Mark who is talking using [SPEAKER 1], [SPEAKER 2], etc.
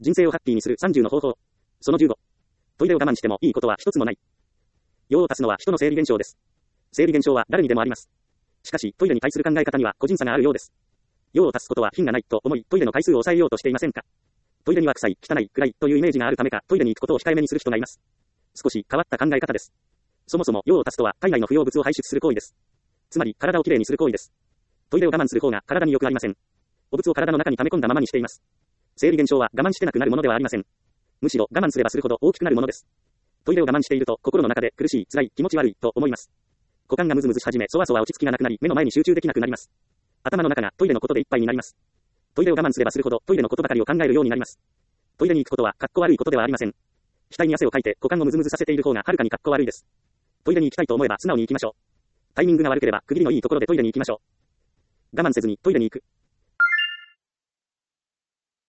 [SPEAKER 1] 人生をハッピーにする30の方法。その15。トイレを我慢してもいいことは一つもない。用を足すのは人の生理現象です。生理現象は誰にでもあります。しかし、トイレに対する考え方には個人差があるようです。用を足すことは品がないと思い、トイレの回数を抑えようとしていませんか？トイレには臭い、汚い、暗いというイメージがあるためか、トイレに行くことを控えめにする人がいます。少し変わった考え方です。そもそも用を足すとは体内の不要物を排出する行為です。つまり、体をきれいにする行為です。トイレを我慢する方が体に良くありません。汚物を体の中に溜め込んだままにしています。生理現象は我慢してなくなるものではありません。むしろ我慢すればするほど大きくなるものです。トイレを我慢していると心の中で苦しい、辛い、気持ち悪いと思います。股間がムズムズし始め、そわそわ落ち着きがなくなり、目の前に集中できなくなります。頭の中がトイレのことでいっぱいになります。トイレを我慢すればするほどトイレのことばかりを考えるようになります。トイレに行くことはかっこ悪いことではありません。額に汗をかいて股間をムズムズさせている方がはるかにかっこ悪いです。トイレに行きたいと思えば素直に行きましょう。タイミングが悪ければ区切りのいいところでトイレに行きましょう。我慢せずにトイレに行く。